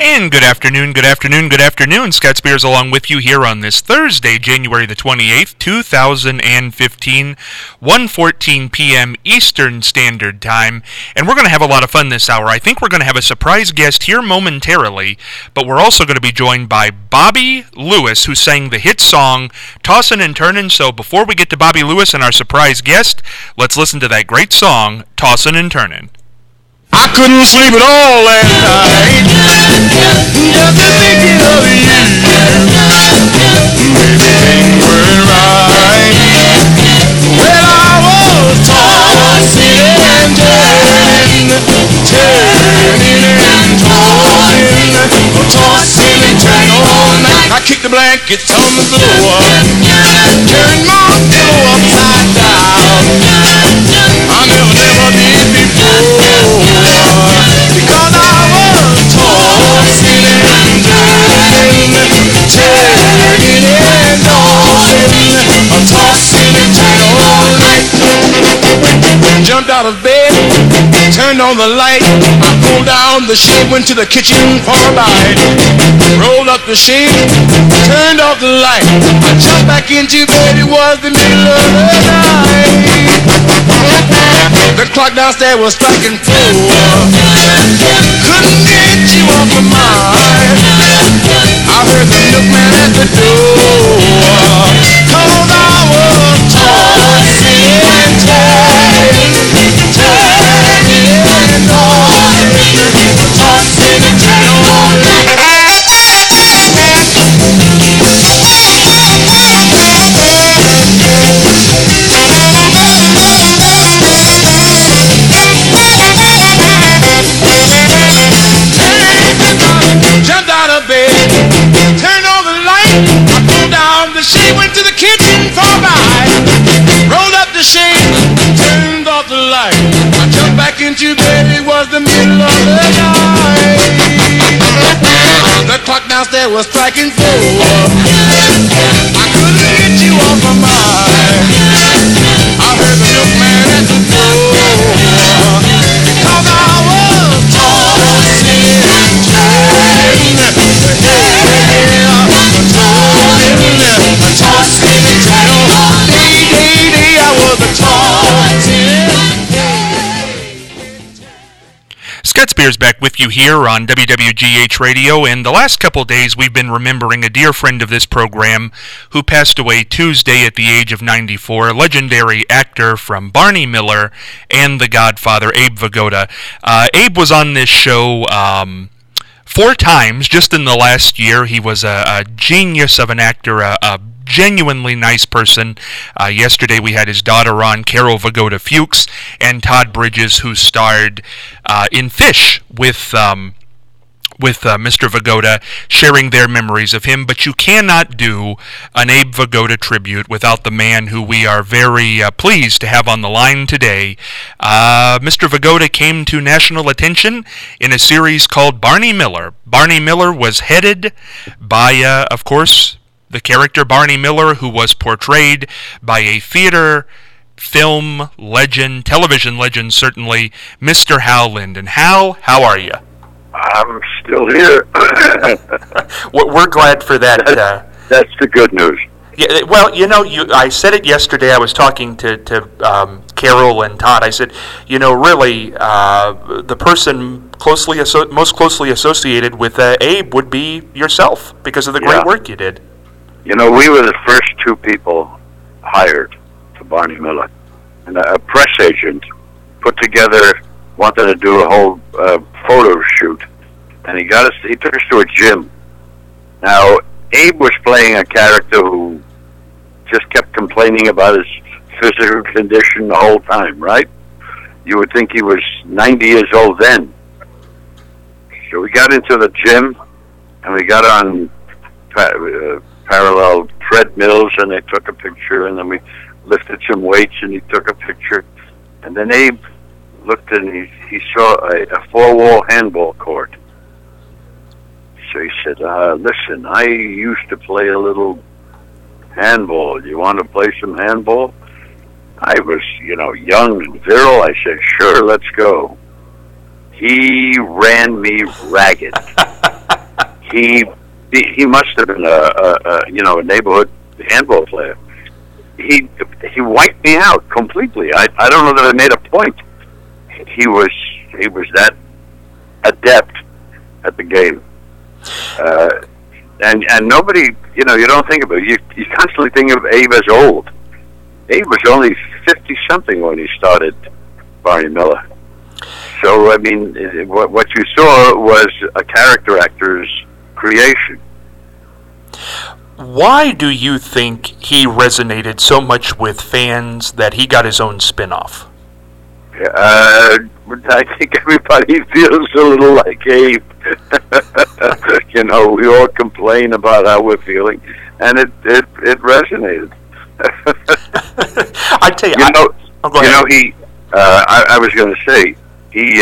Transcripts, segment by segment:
And good afternoon, good afternoon, good afternoon. Scott Spears along with you here on this Thursday, January the 28th, 2015, 1:14 p.m. Eastern Standard Time. And we're going to have a lot of fun this hour. I think we're going to have a surprise guest here momentarily, but we're also going to be joined by Bobby Lewis, who sang the hit song Tossin' and Turnin'. So before we get to Bobby Lewis and our surprise guest, let's listen to that great song, Tossin' and Turnin'. I couldn't sleep at all last night, just thinking of you. Maybe things weren't right. Well, I was tossing and turning, tossing and turning all night. I kicked the blankets on the floor, turned my pillow upside down. I never did before. Because I was tossing and turning, turning and tossing and turning all night. Jumped out of bed, turned on the light. I pulled down the shade, went to the kitchen for a bite. Rolled up the shade, turned off the light. I jumped back into bed, it was the middle of the night. The clock downstairs was striking 4. Couldn't get you off my mind. I heard the milkman at the door. 'Cause I was tossing and turning, turning and tossing and turning all night. Jumped out of bed, turned on the light. I pulled down the shade, went to the kitchen for a bite. Rolled up the shade, turned off the light. I jumped back into bed, it was the middle of the night. The clock downstairs was striking 4. I couldn't get you off my mind. I heard the milkman at the door. Because I was tossing and turning, tossing and turning. Day, I was a tossing. Scott Spears back with you here on WWGH Radio, and the last couple days we've been remembering a dear friend of this program who passed away Tuesday at the age of 94, legendary actor from Barney Miller and The Godfather, Abe Vigoda. Abe was on this show 4 times just in the last year. He was a genius of an actor, a genuinely nice person. Yesterday we had his daughter on, Carol Vigoda Fuchs, and Todd Bridges, who starred in Fish with Mr. Vigoda, sharing their memories of him. But you cannot do an Abe Vigoda tribute without the man who we are very pleased to have on the line today. Mr. Vigoda came to national attention in a series called Barney Miller. Barney Miller was headed by, of course, the character Barney Miller, who was portrayed by a theater, film legend, television legend certainly, Mr. Hal Linden. Hal, how are you? I'm still here. We're glad for that. That's the good news. Yeah, well, I said it yesterday. I was talking to Carol and Todd. I said, really, the person most closely associated with Abe would be yourself because of the great work you did. We were the first 2 people hired for Barney Miller. And a press agent wanted to do a whole photo shoot. And he took us to a gym. Now, Abe was playing a character who just kept complaining about his physical condition the whole time, right? You would think he was 90 years old then. So we got into the gym, and we got on parallel treadmills, and they took a picture, and then we lifted some weights, and he took a picture. And then Abe looked, and he saw a 4-wall handball court. So he said, listen, I used to play a little handball. You want to play some handball? I was, young and virile. I said, sure, let's go. He ran me ragged. he must have been a neighborhood handball player. He wiped me out completely. I don't know that I made a point. He was that adept at the game. And nobody, you don't think about it. You constantly think of Abe as old. Abe was only 50-something when he started Barney Miller. So, I mean, what you saw was a character actor's creation. Why do you think he resonated so much with fans that he got his own spin-off? I think everybody feels a little like Abe. We all complain about how we're feeling, and it resonated. I tell you, I was going to say he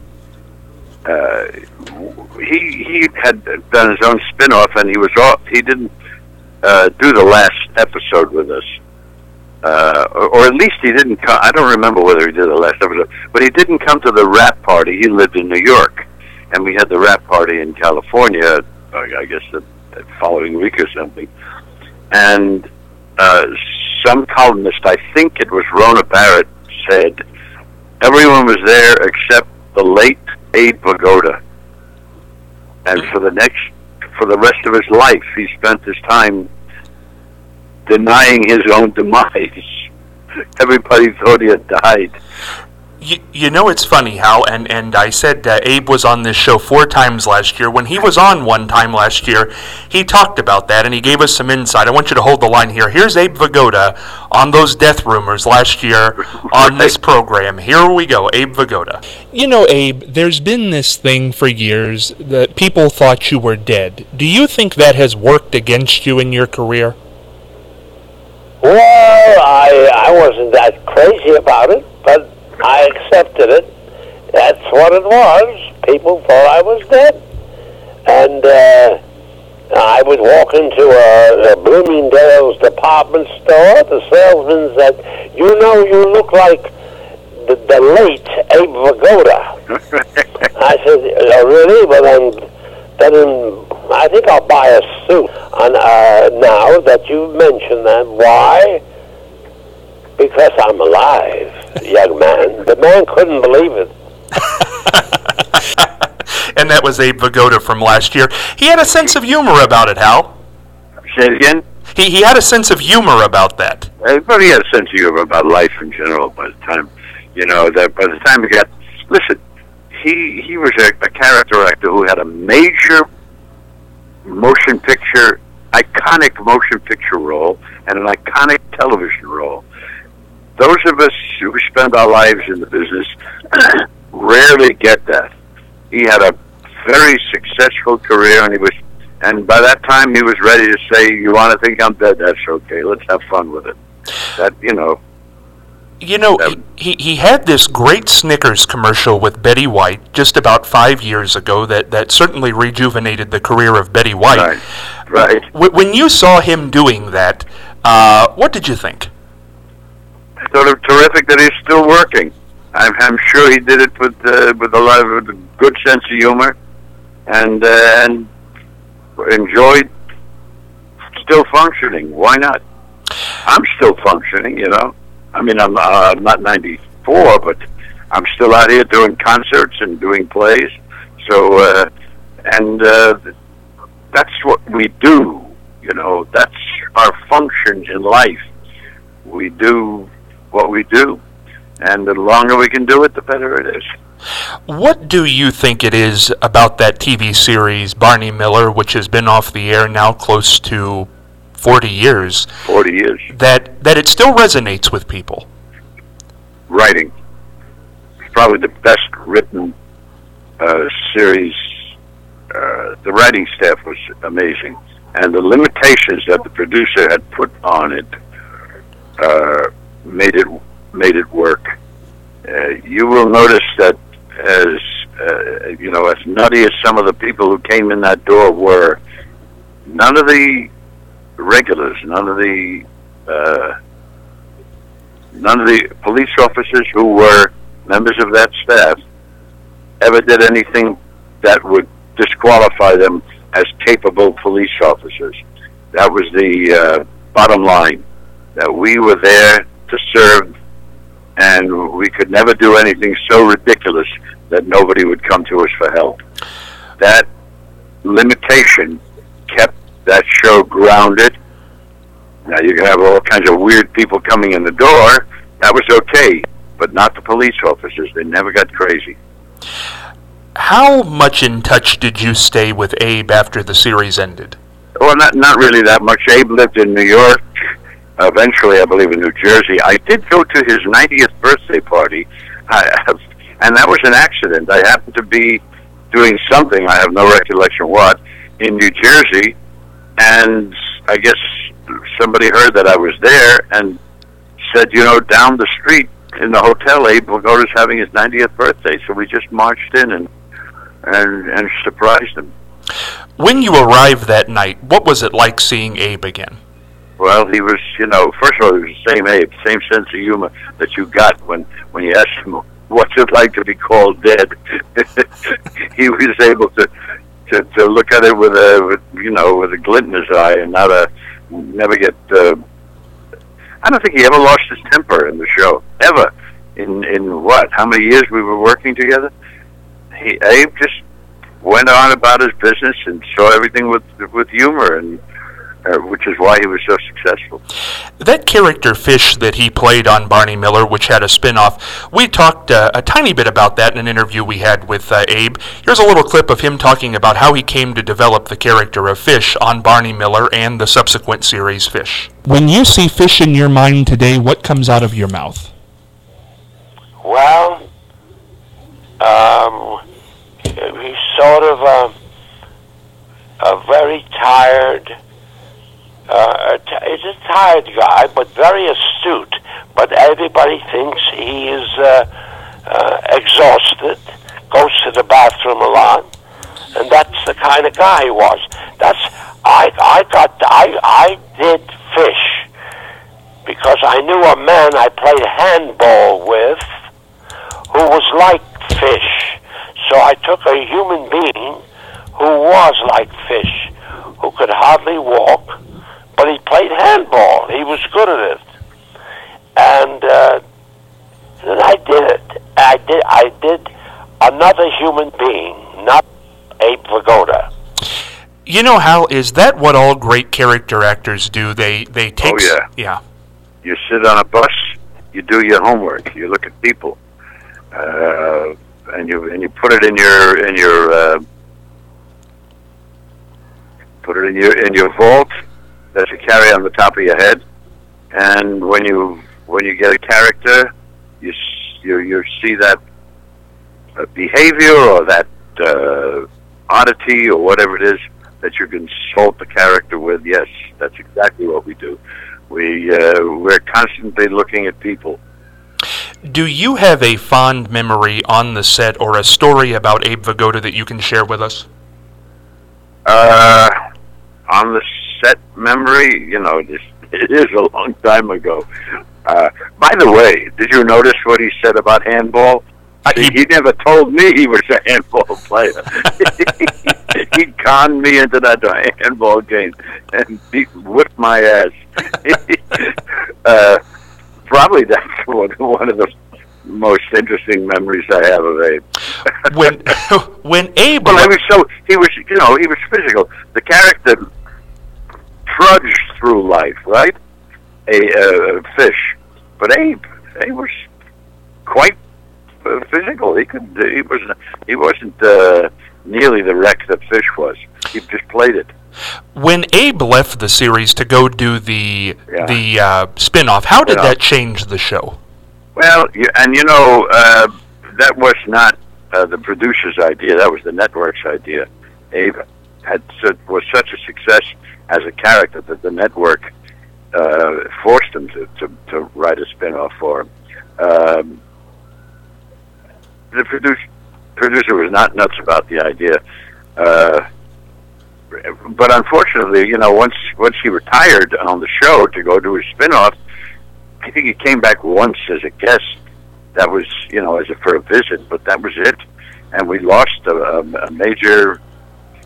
had done his own spin-off, and he was off. He didn't do the last episode with us. Or at least he didn't come. I don't remember whether he did the last episode, but he didn't come to the rap party. He lived in New York, and we had the rap party in California, I guess the following week or something. And some columnist, I think it was Rona Barrett, said everyone was there except the late Abe Vigoda. And for the rest of his life, he spent his time denying his own demise. Everybody thought he had died. It's funny, Hal, and I said Abe was on this show 4 times last year. When he was on one time last year, he talked about that, and he gave us some insight. I want you to hold the line here. Here's Abe Vigoda on those death rumors last year on this program. Here we go, Abe Vigoda. Abe, there's been this thing for years that people thought you were dead. Do you think that has worked against you in your career? Well, I wasn't that crazy about it, but I accepted it. That's what it was. People thought I was dead. And I would walk into a Bloomingdale's department store. The salesman said, you look like the late Abe Vigoda. I said, oh, really? Well, then I think I'll buy a suit now that you mention that. Why? Because I'm alive, young man. The man couldn't believe it. And that was Abe Vigoda from last year. He had a sense of humor about it, Hal. Say it again? He had a sense of humor about that. Everybody had a sense of humor about life in general by the time, he got... Listen, he was a character actor who had a major iconic motion picture role and an iconic television role. Those of us who spend our lives in the business rarely get that. He had a very successful career, and by that time he was ready to say, "You want to think I'm dead? That's okay. Let's have fun with it." He had this great Snickers commercial with Betty White just about 5 years ago that certainly rejuvenated the career of Betty White. Right. When you saw him doing that, what did you think? I thought it was terrific that he's still working. I'm sure he did it with a lot of a good sense of humor, and enjoyed still functioning. Why not? I'm still functioning, I mean, I'm not 94, but I'm still out here doing concerts and doing plays. So, that's what we do. That's our function in life. We do what we do, and the longer we can do it, the better it is. What do you think it is about that TV series, Barney Miller, which has been off the air now close to 40 years. 40 years. That it still resonates with people? Writing. It's probably the best written series. The writing staff was amazing. And the limitations that the producer had put on it made it work. You will notice that as nutty as some of the people who came in that door were, none of the regulars, none of the police officers who were members of that staff ever did anything that would disqualify them as capable police officers. That was the bottom line, that we were there to serve, and we could never do anything so ridiculous that nobody would come to us for help. That limitation kept that show grounded. Now, you can have all kinds of weird people coming in the door. That was okay, but not the police officers. They never got crazy. How much in touch did you stay with Abe after the series ended? Well, not really that much. Abe lived in New York, eventually, I believe, in New Jersey. I did go to his 90th birthday party, and that was an accident. I happened to be doing something, I have no recollection what, in New Jersey, and I guess somebody heard that I was there and said, down the street in the hotel, Abe Vigoda's having his 90th birthday. So we just marched in and surprised him. When you arrived that night, what was it like seeing Abe again? Well, he was, first of all, he was the same Abe, same sense of humor that you got when you asked him, what's it like to be called dead? He was able to look at it with a glint in his eye and never get. I don't think he ever lost his temper in the show ever. In what? How many years we were working together? Abe just went on about his business and saw everything with humor, and which is why he was so successful. That character Fish that he played on Barney Miller, which had a spin-off, we talked a tiny bit about that in an interview we had with Abe. Here's a little clip of him talking about how he came to develop the character of Fish on Barney Miller and the subsequent series Fish. When you see Fish in your mind today, what comes out of your mouth? Well, he's sort of a very tired... he's a tired guy, but very astute. But everybody thinks he is exhausted, goes to the bathroom a lot, and that's the kind of guy he was. I did Fish because I knew a man I played handball with who was like Fish. So I took a human being who was like Fish, who could hardly walk, but he played handball. He was good at it. And then I did it. I did another human being, not Abe Vigoda. You know, Hal, is that what all great character actors do? They take... Oh, yeah. Yeah. You sit on a bus, you do your homework, you look at people, and you put it in your vault that you carry on the top of your head, and when you get a character, you see that behavior or that oddity or whatever it is that you can consult the character with. Yes, that's exactly what we do. We're constantly looking at people. Do you have a fond memory on the set or a story about Abe Vigoda that you can share with us? On the set memory, it is a long time ago. By the way, did you notice what he said about handball? He never told me he was a handball player. He conned me into that handball game and whipped my ass. Probably that's one of the most interesting memories I have of Abe. when Abe... Well, he was physical. The character trudged through life, right? A Fish. But Abe was quite physical. He wasn't nearly the wreck that Fish was. He just played it. When Abe left the series to go do the spin-off, how did that change the show? Well, that was not the producer's idea. That was the network's idea. Abe was such a success as a character that the network forced him to write a spin-off for him. The producer was not nuts about the idea. But unfortunately, once he retired on the show to go do his spin-off, I think he came back once as a guest. That was, for a visit, but that was it. And we lost a major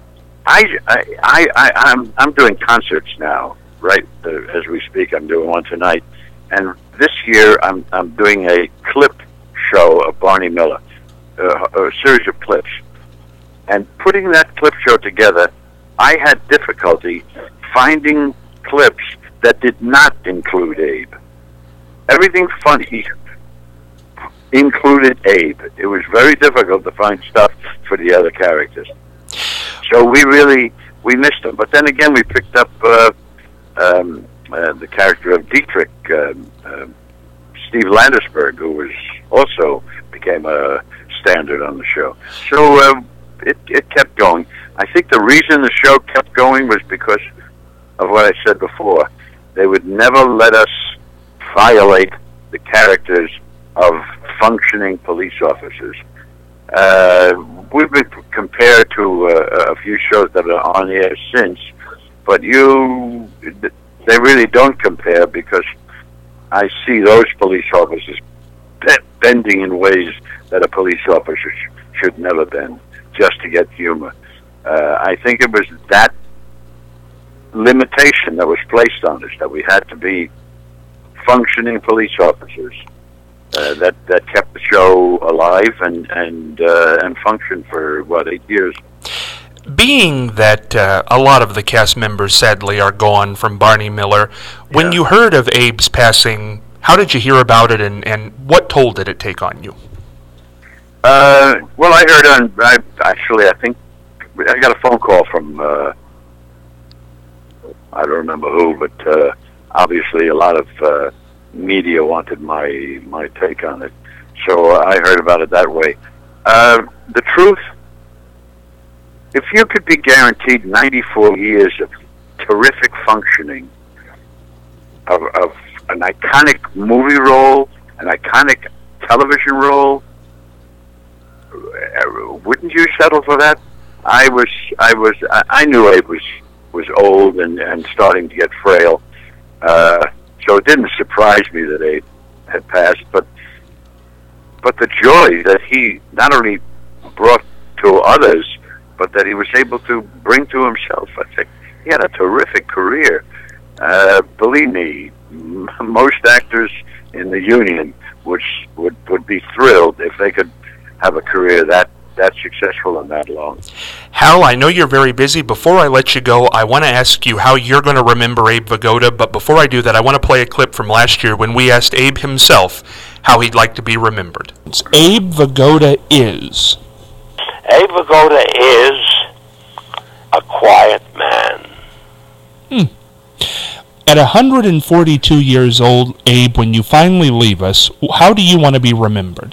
I'm doing concerts now, right? As we speak, I'm doing one tonight, and this year I'm doing a clip show of Barney Miller, a series of clips, and putting that clip show together. I had difficulty finding clips that did not include Abe. Everything funny included Abe. It was very difficult to find stuff for the other characters. So we missed him. But then again, we picked up the character of Dietrich, Steve Landesberg, who also became a standard on the show. So it kept going. I think the reason the show kept going was because of what I said before. They would never let us violate the characters of functioning police officers. We've been compared to a few shows that are on air since, but they really don't compare, because I see those police officers bending in ways that a police officer should never bend, just to get humor. I think it was that limitation that was placed on us, that we had to be functioning police officers, that kept the show alive and functioned for 8 years. Being that a lot of the cast members sadly are gone from Barney Miller, when you heard of Abe's passing, how did you hear about it, and what toll did it take on you? Well, I heard I think I got a phone call from I don't remember who, but obviously a lot of media wanted my take on it, so I heard about it that way. The truth, if you could be guaranteed 94 years of terrific functioning, of an iconic movie role, an iconic television role, wouldn't you settle for that? I knew Abe was old and starting to get frail, so it didn't surprise me that Abe had passed. But the joy that he not only brought to others, but that he was able to bring to himself. I think he had a terrific career. Believe me, most actors in the union would be thrilled if they could have a career that successful and that long. Hal, I know you're very busy. Before I let you go, I want to ask you how you're going to remember Abe Vigoda, but before I do that, I want to play a clip from last year when we asked Abe himself how he'd like to be remembered. Abe Vigoda is? Abe Vigoda is a quiet man. At 142 years old, Abe, when you leave us, how do you want to be remembered?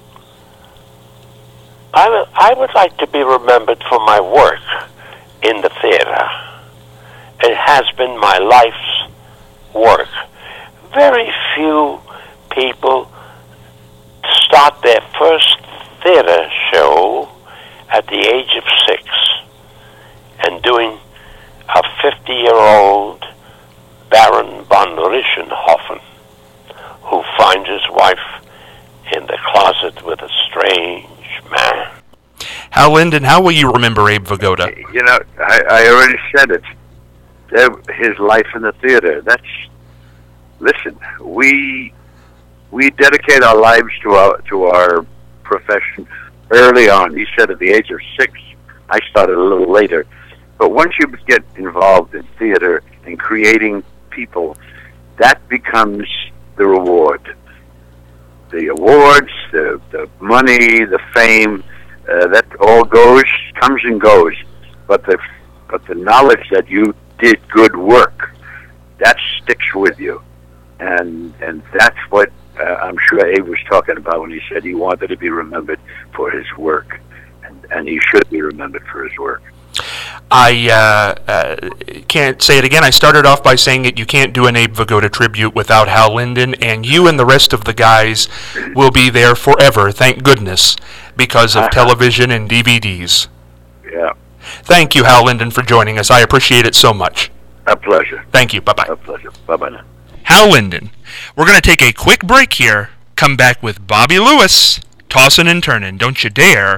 I would like to be remembered for my work in the theater. It has been my life's work. Very few people start their first theater show at the age of 6 and doing a 50-year-old Baron von Richthofen who finds his wife in the closet with a strange man. Hal Linden, how will you remember Abe Vigoda? I already said it. His life in the theater. Listen, we dedicate our lives to our profession early on. He said at the age of 6. I started a little later. But once you get involved in theater and creating people, that becomes the reward. The awards, the money, the fame, that all comes and goes. But the knowledge that you did good work, that sticks with you, and that's what I'm sure Abe was talking about when he said he wanted to be remembered for his work, and he should be remembered for his work. I can't say it again. I started off by saying it. You can't do an Abe Vigoda tribute without Hal Linden, and you and the rest of the guys will be there forever, thank goodness, because of television and DVDs. Yeah. Thank you, Hal Linden, for joining us. I appreciate it so much. A pleasure. Thank you. Bye-bye. A pleasure. Bye-bye now. Hal Linden. We're going to take a quick break here, come back with Bobby Lewis, tossin' and turnin', don't you dare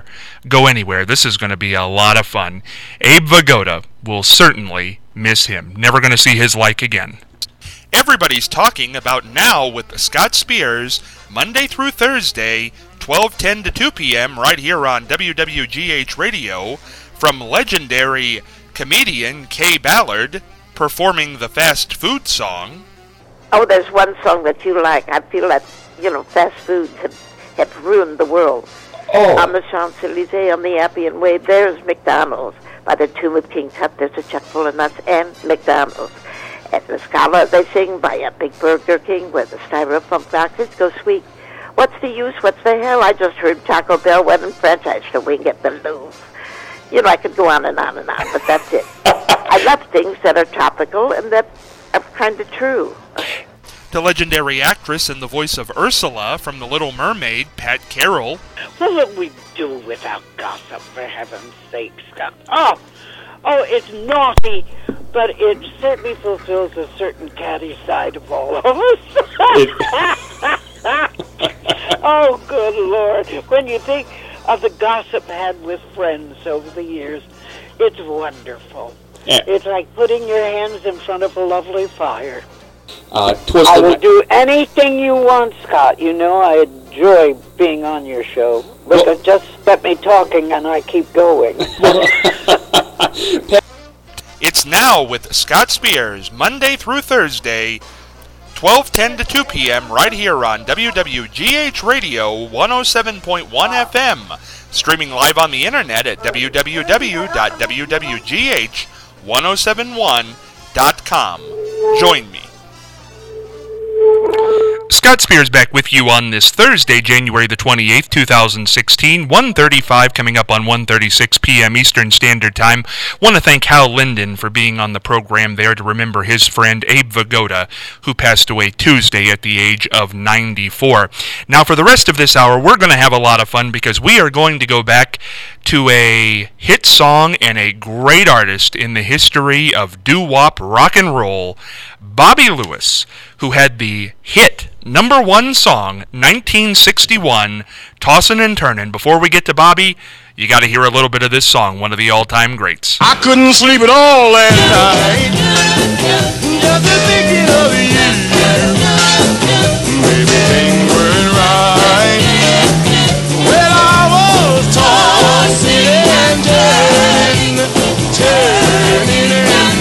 go anywhere. This is going to be a lot of fun. Abe Vigoda will certainly miss him. Never going to see his like again. Everybody's talking about Now with Scott Spears, Monday through Thursday, 12:10 to 2 p.m. right here on WWGH Radio, from legendary comedian Kay Ballard, performing the fast food song. Oh, there's one song that you like. I feel that, fast food have ruined the world. Oh. On the Champs-Élysées, on the Appian Way, there's McDonald's. By the tomb of King Tut, there's a chuck full of nuts and McDonald's. At the Scala, they sing by a big Burger King where the styrofoam boxes go sweet. What's the use? What's the hell? I just heard Taco Bell went and franchised a wing at the Louvre. I could go on and on and on, but that's it. I love things that are topical and that are kind of true. The legendary actress and the voice of Ursula from The Little Mermaid, Pat Carroll. What would we do without gossip, for heaven's sake, Scott? Oh, it's naughty, but it certainly fulfills a certain catty side of all of us. Oh, good Lord. When you think of the gossip had with friends over the years, it's wonderful. Yeah. It's like putting your hands in front of a lovely fire. I will do anything you want, Scott. I enjoy being on your show. But just let me talking and I keep going. It's Now with Scott Spears, Monday through Thursday, 12:10 to 2 p.m. right here on WWGH Radio 107.1 FM. Streaming live on the internet at www.wwgh1071.com. Join me. Scott Spears back with you on this Thursday, January the 28th, 2016, 1:35 coming up on 1:36 p.m. Eastern Standard Time. Want to thank Hal Linden for being on the program there to remember his friend Abe Vigoda, who passed away Tuesday at the age of 94. Now, for the rest of this hour, we're going to have a lot of fun because we are going to go back to a hit song and a great artist in the history of doo-wop rock and roll, Bobby Lewis, who had the hit #1 song, 1961, Tossin' and Turnin'. Before we get to Bobby, you got to hear a little bit of this song, one of the all-time greats. I couldn't sleep at all last night, just thinking of you. Maybe things weren't right. Well, I was tossing and turning, turning and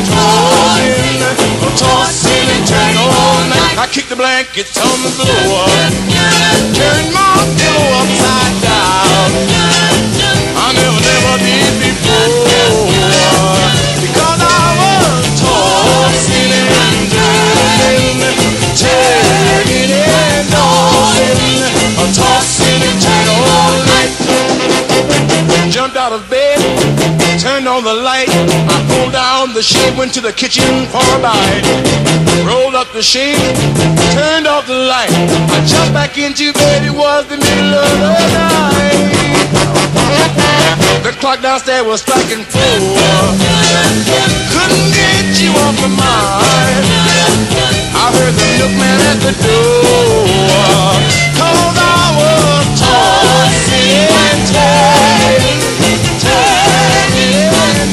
tossing and turning all night. I kicked the blankets on the floor, turned my pillow upside down. I never did before, because I was tossing and turning, turning and tossing and turning all night. Jumped out of bed, turned on the light. I pulled down the shade, went to the kitchen for a bite. Rolled up the shade, turned off the light. I jumped back into bed, it was the middle of the night. The clock downstairs was striking 4. Couldn't get you off my mind. I heard the milkman at the door, 'cause I was tossing and turning, turning and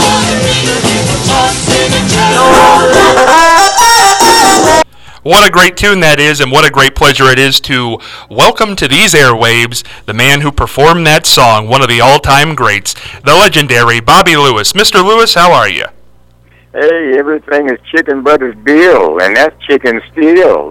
tossing and turning. What a great tune that is, and what a great pleasure it is to welcome to these airwaves the man who performed that song, one of the all-time greats, the legendary Bobby Lewis. Mr. Lewis, how are you? Hey, everything is Chicken Brothers Bill, and that's chicken steel.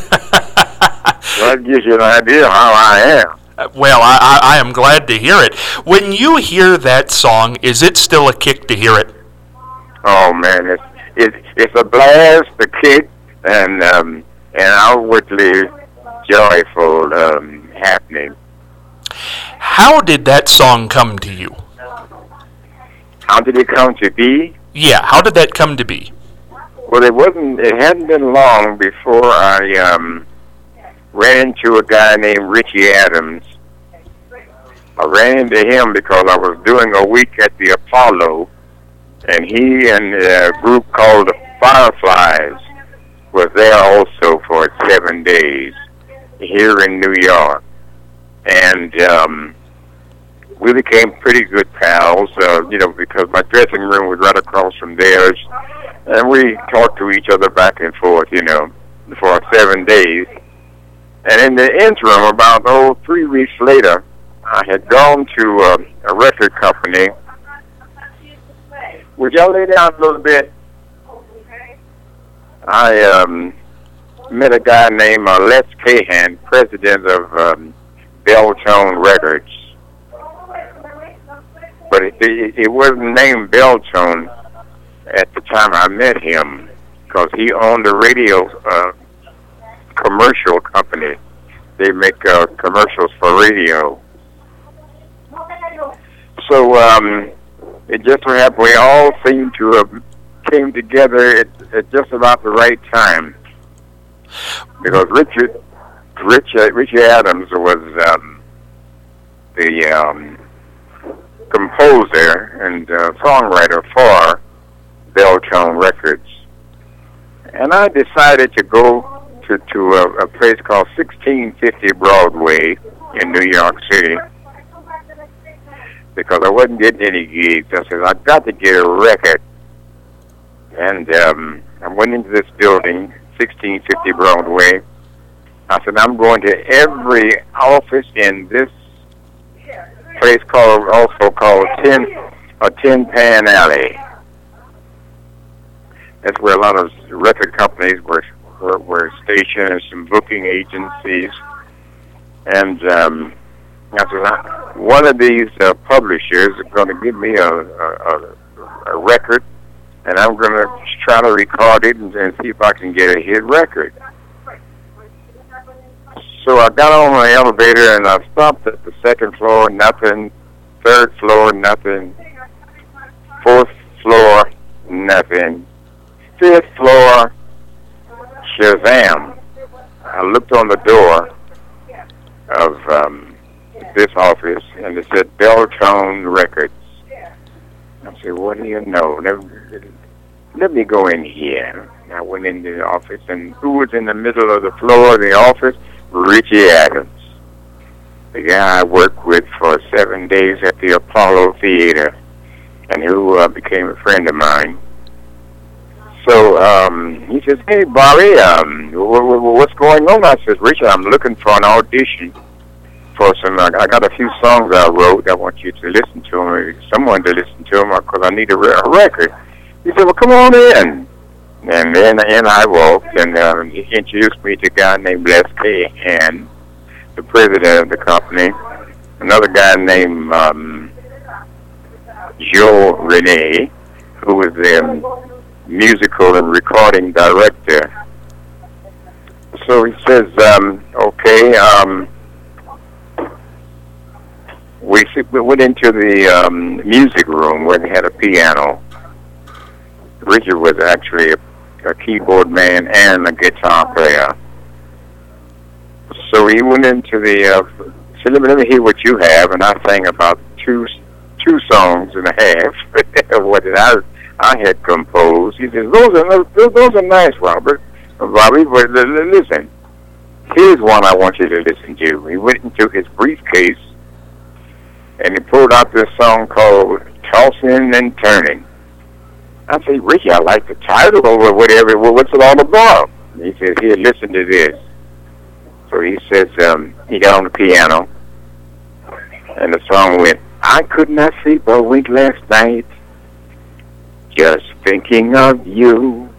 That gives you an idea how I am. Well, I am glad to hear it. When you hear that song, is it still a kick to hear it? Oh man, it's a blast, a kick, and outwardly joyful happening. How did that song come to you? How did it come to be? Yeah, how did that come to be? Well, it hadn't been long before I ran into a guy named Richie Adams. I ran into him because I was doing a week at the Apollo, and he and a group called the Fireflies was there also for 7 days here in New York. And we became pretty good pals, because my dressing room was right across from theirs, and we talked to each other back and forth, for 7 days. And in the interim, about 3 weeks later, I had gone to a record company. Would y'all lay down a little bit? I met a guy named Les Cahan, president of Belltone Records. But it wasn't named Belltone at the time I met him, because he owned a radio commercial company. They make commercials for radio. So it just so happened we all seemed to have came together at just about the right time, because Richie Adams was the composer and songwriter for Belltone Records, and I decided to go to a place called 1650 Broadway in New York City, because I wasn't getting any gigs. I said, I've got to get a record. And I went into this building, 1650 Broadway. I said, I'm going to every office in this place also called Tin Pan Alley. That's where a lot of record companies were stationed, and some booking agencies. And I said, one of these publishers is going to give me a record, and I'm going to try to record it and see if I can get a hit record. So I got on the elevator and I stopped at the second floor, nothing. Third floor, nothing. Fourth floor, nothing. Fifth floor, Shazam. I looked on the door of this office, and it said Belltone Records. I said, what do you know? Let me go in here. I went into the office, and who was in the middle of the floor of the office? Richie Adams, the guy I worked with for 7 days at the Apollo Theater, and who became a friend of mine. So he says, hey, Bobby, what's going on? I says, Richard, I'm looking for an audition for some, I got a few songs I wrote. I want you to listen to them, someone to listen to them, because I need a record. He said, well, come on in. And then I walked, and he introduced me to a guy named Les Cahan, the president of the company, another guy named Joe Rene, who was the musical and recording director. So he says, okay, we went into the music room where they had a piano. Richard was actually a keyboard man and a guitar player. So he went into the, said, let me hear what you have, and I sang about two songs and a half of what I had composed. He says, those are nice, Bobby, but listen, here's one I want you to listen to. He went into his briefcase, and he pulled out this song called Tossing and Turning. I said, Ricky, I like the title or whatever. Well, what's it all about? And he says, here, listen to this. So he says, he got on the piano, and the song went, I could not sleep a wink last night, just thinking of you.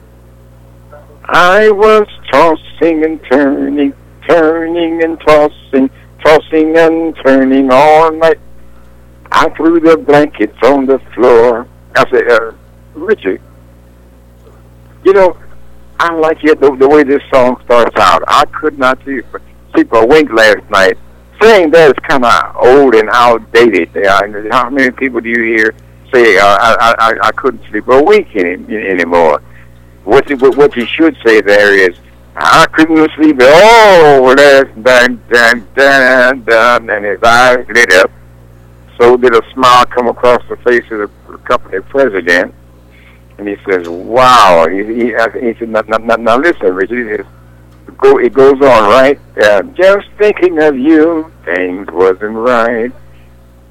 I was tossing and turning, turning and tossing, tossing and turning all night. I threw the blankets on the floor. I said, Richard, I like it the way this song starts out. I could not sleep a wink last night. Saying that is kind of old and outdated. How many people do you hear say, I couldn't sleep a wink anymore? What you should say there is, I couldn't sleep at all last night, and his eyes lit up. So did a smile come across the face of the company president. And he says, wow. He said, now listen, Richard. It goes on, right? Just thinking of you, things wasn't right.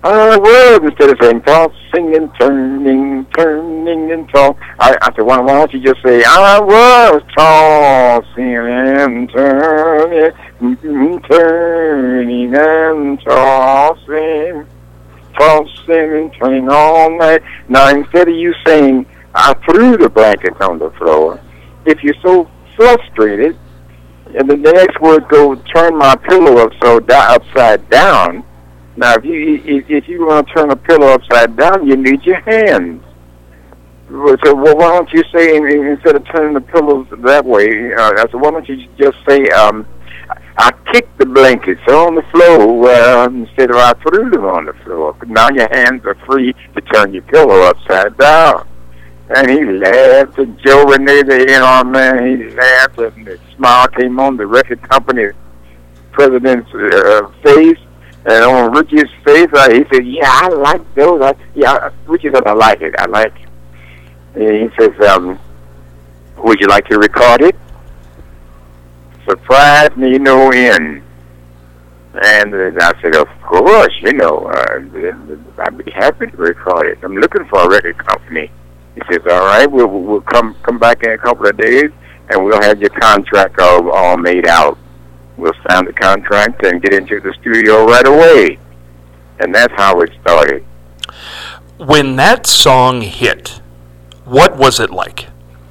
I was, instead of saying tossing and turning, turning and tossing. I said, why don't you just say, I was tossing and turning, turning and tossing, tossing and turning all night. Now, instead of you saying, I threw the blankets on the floor, if you're so frustrated, and then the next word goes, turn my pillow upside down. Now, if you want to turn a pillow upside down, you need your hands. So, well, why don't you say, instead of turning the pillows that way, I said, why don't you just say, I kicked the blankets on the floor instead of I threw them on the floor. But now your hands are free to turn your pillow upside down. And he laughed, and Joe Renee, man, he laughed, and the smile came on the record company president's face, and on Richie's face, he said, yeah, I like those. Richie said, I like it. And he says, would you like to record it? Surprised me no end. And I said, of course, I'd be happy to record it. I'm looking for a record company. He says, all right, we'll come back in a couple of days, and we'll have your contract all made out. We'll sign the contract and get into the studio right away. And that's how it started. When that song hit, what was it like?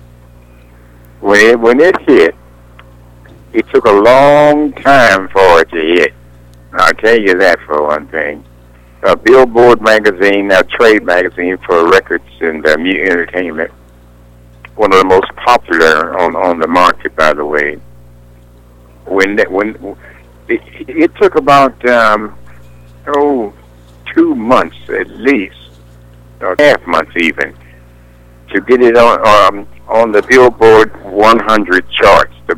When it hit, it took a long time for it to hit. I'll tell you that for one thing. Billboard magazine, trade magazine for records and entertainment, one of the most popular on the market, by the way. When it took about 2 months at least, or half months even, to get it on the Billboard 100 charts. The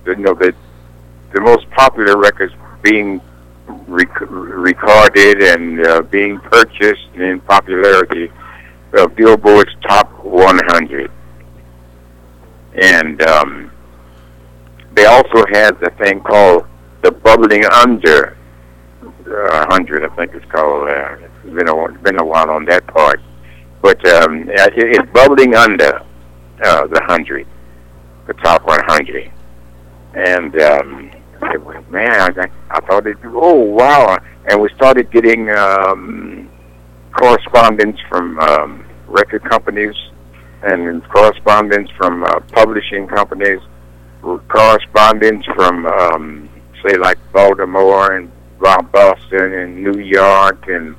most popular records being recorded and being purchased in popularity, Billboard's Top 100. And they also had the thing called the Bubbling Under 100, I think it's called. It's been a while on that part. But it's Bubbling Under the 100, the Top 100. And man, I thought oh, wow. And we started getting correspondence from record companies and correspondence from publishing companies, correspondence from, say, like Baltimore and Boston and New York and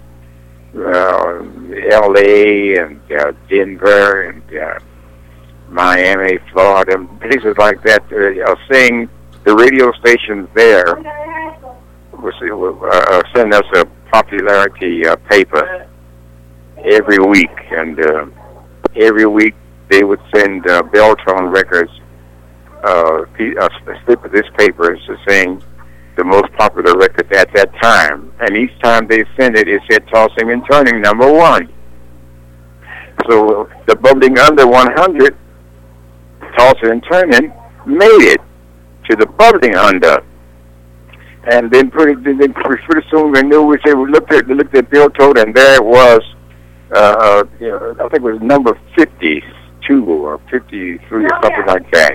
L.A. and Denver and Miami, Florida, places like that, saying the radio stations there will send us a popularity paper every week, and every week they would send Belltone Records a slip of this paper saying the most popular record at that time, and each time they send it, it said Tossing and Turning #1. So the Bubbling Under 100, Tossing and Turning, made it to the Bubbling Under, and then pretty soon we knew. We looked at Billtone, and there it was. I think it was number 52 or 53 or something like that.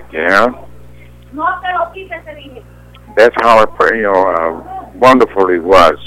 That's how wonderful it was.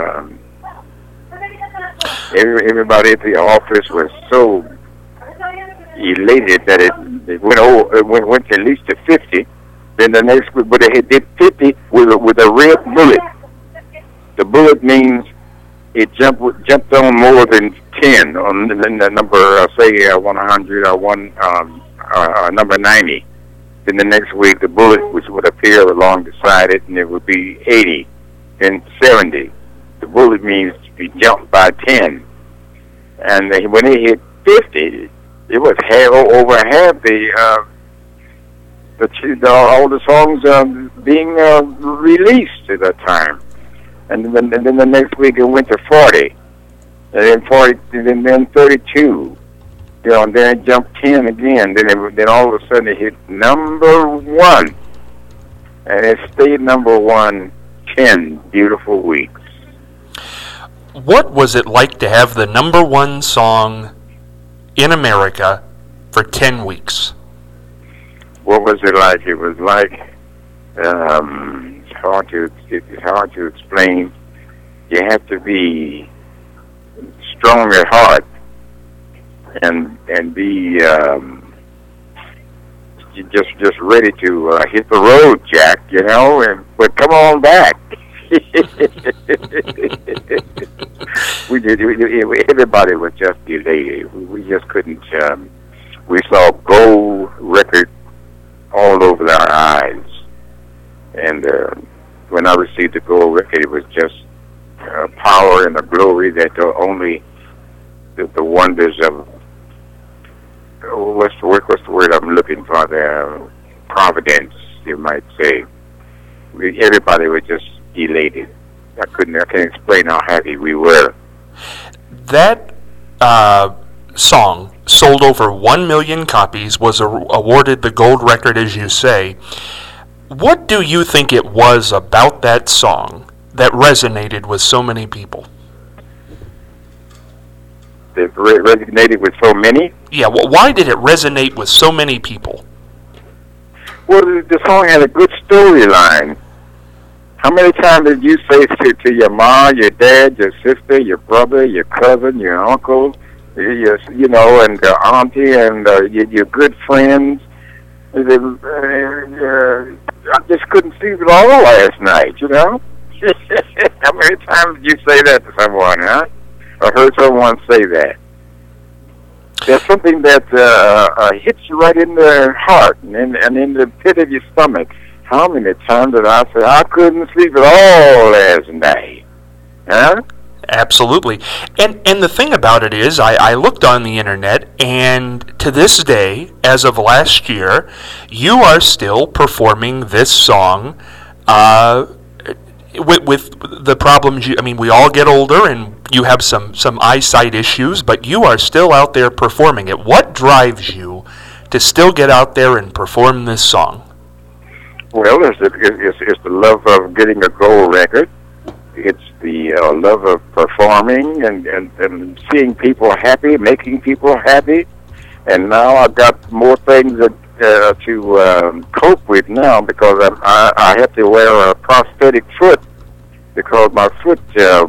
Everybody at the office was so elated that it went to at least to 50. Then the next week, but it did 50 with a red bullet. The bullet means it jumped on more than 10 on the number, say 100 or number 90. Then the next week, the bullet which would appear along beside it, and it would be 80, then 70. The bullet means you jumped by 10. And when it hit 50, it was over half all the songs being released at that time. And then the next week it went to 40, and then 40, and then 32. And then it jumped 10 again. Then all of a sudden it hit #1, and it stayed #1 10 beautiful weeks. What was it like to have the number one song in America for 10 weeks? What was it like? It was like, it's hard to explain. You have to be strong at heart and be just ready to hit the road, Jack. But come on back. Everybody was just elated. We just couldn't. We saw gold record all over our eyes, and when I received the gold record, it was just power and the glory that only the wonders of what's the word I'm looking for there? Providence, you might say. Everybody was just elated. I can't explain how happy we were. That song sold over 1 million copies, was awarded the gold record, as you say. What do you think it was about that song that resonated with so many people? It resonated with so many? Yeah, well, why did it resonate with so many people? Well, the song had a good storyline. How many times did you say to your mom, your dad, your sister, your brother, your cousin, your uncle, and auntie, and your good friends? I just couldn't sleep at all last night, How many times did you say that to someone, huh? Or heard someone say that? There's something that hits you right in the heart and in the pit of your stomach. How many times did I say, I couldn't sleep at all last night? Huh? Absolutely. And the thing about it is, I looked on the internet, and to this day, as of last year, you are still performing this song with the problems. We all get older, and you have some eyesight issues, but you are still out there performing it. What drives you to still get out there and perform this song? Well, it's the love of getting a gold record. It's the love of performing and seeing people happy, making people happy. And now I've got more things to cope with now because I have to wear a prosthetic foot because my foot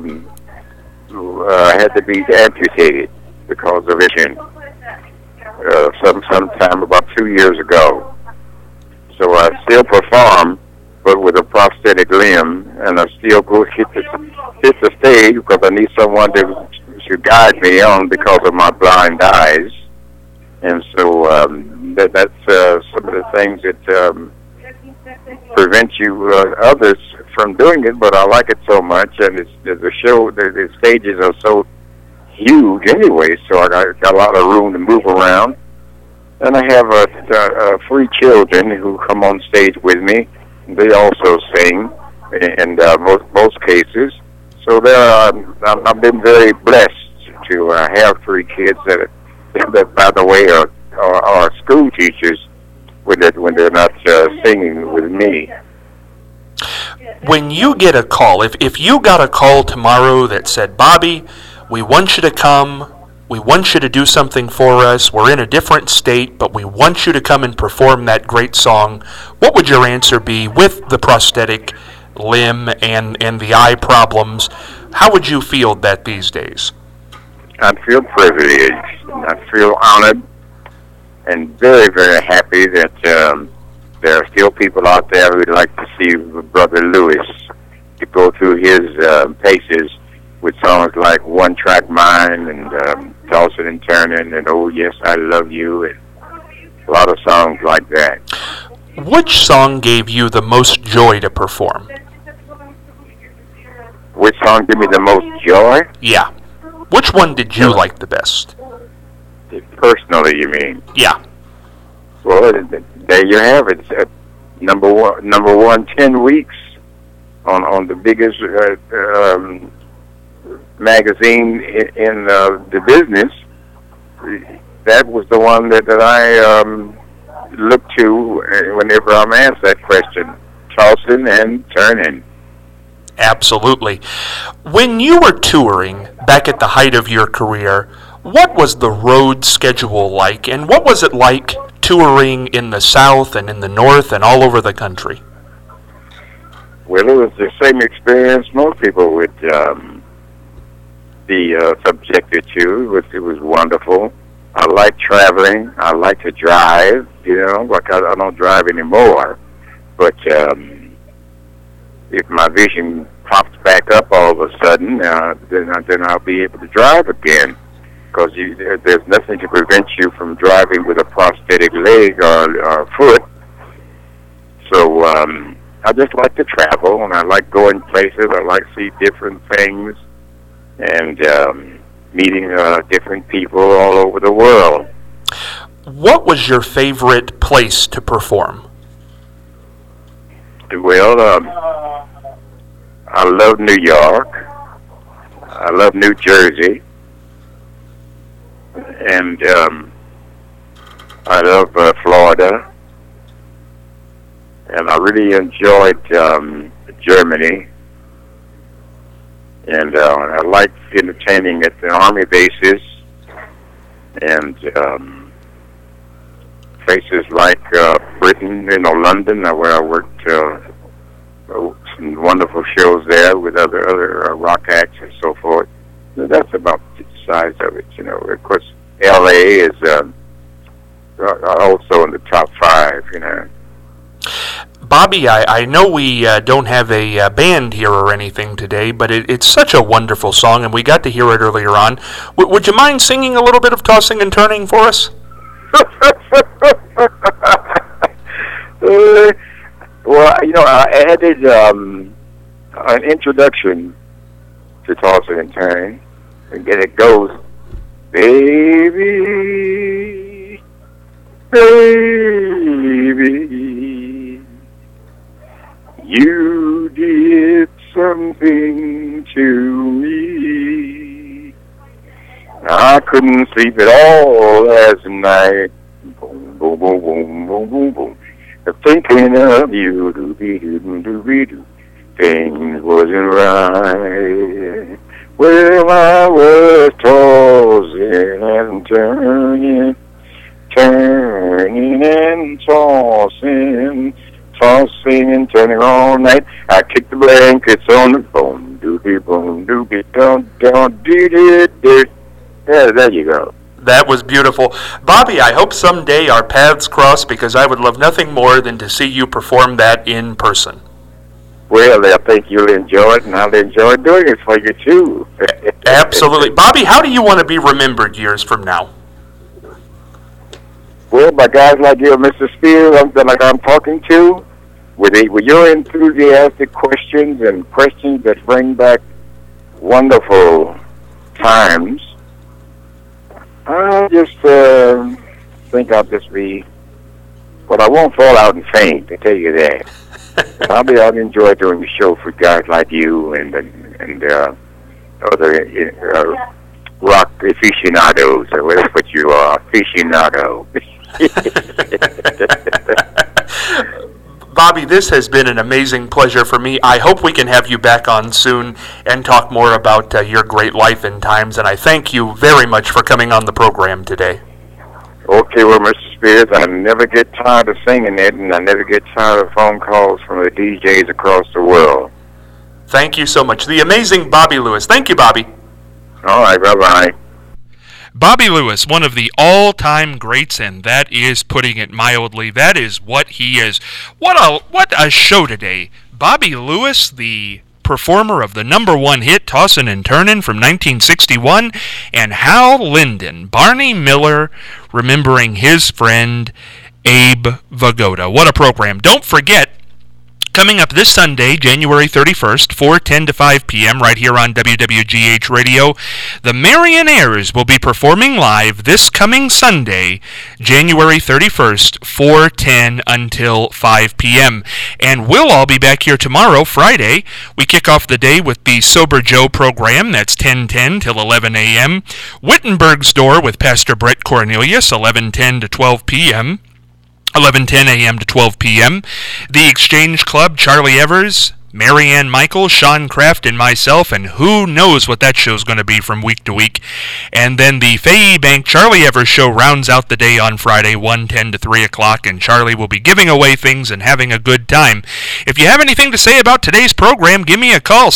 had to be amputated because of vision sometime about 2 years ago. So I still perform, but with a prosthetic limb, and I still go hit the stage because I need someone to guide me on because of my blind eyes. And so that's some of the things that prevent you others from doing it. But I like it so much, and the stages are so huge anyway. So I got a lot of room to move around. And I have 3 children who come on stage with me. They also sing in most cases. So I've been very blessed to have 3 kids that by the way, are school teachers when they're not singing with me. When you get a call, if you got a call tomorrow that said, Bobby, we want you to come, we want you to do something for us, we're in a different state, but we want you to come and perform that great song, what would your answer be with the prosthetic limb and the eye problems? How would you feel that these days? I feel privileged. I feel honored and very, very happy that there are still people out there who'd like to see Brother Lewis to go through his paces with songs like One Track Mind and Tossing and Turning and Oh Yes, I Love You and a lot of songs like that. Which song gave you the most joy to perform? Which song gave me the most joy? Yeah. Which one did you like the best? Personally, you mean? Yeah. Well, there you have it. Number one, 10 weeks on the biggest magazine in the business. That was the one that I look to whenever I'm asked that question. Tossing and turning. Absolutely. When you were touring back at the height of your career, what was the road schedule like, and what was it like touring in the South and in the North and all over the country? Well, it was the same experience most people would be subjected to. It was wonderful. I like traveling. I like to drive. Like I don't drive anymore. But if my vision pops back up all of a sudden, then I'll be able to drive again. Because there's nothing to prevent you from driving with a prosthetic leg or foot. So I just like to travel, and I like going places. I like to see different things, and meeting different people all over the world. What was your favorite place to perform? Well, I love New York. I love New Jersey. And I love Florida, and I really enjoyed Germany, and I like entertaining at the Army bases and places like Britain, London, where I worked some wonderful shows there with other rock acts and so forth. That's about the size of it, Of course, L.A. is also in the top 5, Bobby, I know we don't have a band here or anything today, but it's such a wonderful song, and we got to hear it earlier on. Would you mind singing a little bit of Tossing and Turning for us? Well, I added an introduction to Tossing and Turning. And it goes, baby, baby, you did something to me. I couldn't sleep at all last night. Boom, boom, boom, boom, boom, boom, boom. Thinking of you, doo-doo-doo-doo-doo-doo. Things wasn't right. Well, I was tossing and turning, turning and tossing, tossing and turning all night. I kicked the blankets on the boom, doobie boom, doobie dum dum dee dee dee. Yeah, there you go. That was beautiful. Bobby, I hope someday our paths cross, because I would love nothing more than to see you perform that in person. Well, I think you'll enjoy it, and I'll enjoy doing it for you, too. Absolutely. Bobby, how do you want to be remembered years from now? Well, by guys like you, Mr. Spears, like I'm talking to, with your enthusiastic questions and questions that bring back wonderful times, I just think I'll just be, but I won't fall out and faint, I tell you that. I'll enjoy doing the show for guys like you and other rock aficionados, or whatever what you are, aficionado. Bobby, this has been an amazing pleasure for me. I hope we can have you back on soon and talk more about your great life and times, and I thank you very much for coming on the program today. Okay, well, Mr. Spears, I never get tired of singing it, and I never get tired of phone calls from the DJs across the world. Thank you so much. The amazing Bobby Lewis. Thank you, Bobby. All right, bye-bye. Bobby Lewis, one of the all-time greats, and that is putting it mildly. That is what he is. What a show today. Bobby Lewis, the performer of the #1 hit Tossin' and Turnin' from 1961, and Hal Linden, Barney Miller, remembering his friend Abe Vigoda. What a program. Don't forget, coming up this Sunday, January 31st, 4:10 to 5 p.m., right here on WWGH Radio, the Marionaires will be performing live this coming Sunday, January 31st, 4:10 until 5 p.m. And we'll all be back here tomorrow, Friday. We kick off the day with the Sober Joe program. That's 10:10 till 11 a.m. Wittenberg's Door with Pastor Brett Cornelius, 11:10 to 12 p.m. 11:10 a.m. to 12 p.m. The Exchange Club, Charlie Evers, Marianne Michaels, Sean Kraft, and myself, and who knows what that show's going to be from week to week. And then the Fay Bank Charlie Evers show rounds out the day on Friday, 1:10 to 3 o'clock, and Charlie will be giving away things and having a good time. If you have anything to say about today's program, give me a call,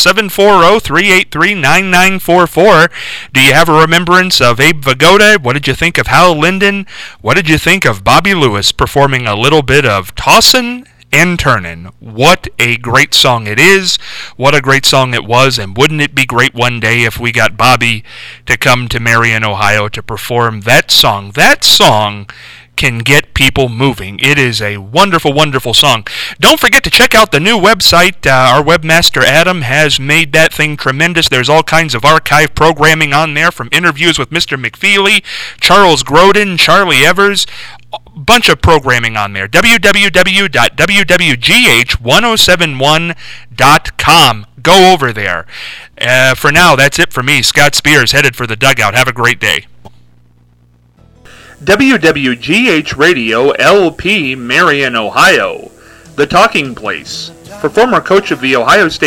740-383-9944. Do you have a remembrance of Abe Vigoda? What did you think of Hal Linden? What did you think of Bobby Lewis performing a little bit of Tossin' and Turnin'? What a great song it is. What a great song it was. And wouldn't it be great one day if we got Bobby to come to Marion, Ohio to perform that song? That song can get people moving. It is a wonderful, wonderful song. Don't forget to check out the new website. Our webmaster Adam has made that thing tremendous. There's all kinds of archive programming on there, from interviews with Mr. McFeely, Charles Grodin, Charlie Evers, bunch of programming on there. www.wwgh1071.com. Go over there. For now, that's it for me. Scott Spears, headed for the dugout. Have a great day. WWGH Radio, LP, Marion, Ohio. The Talking Place. For former coach of the Ohio State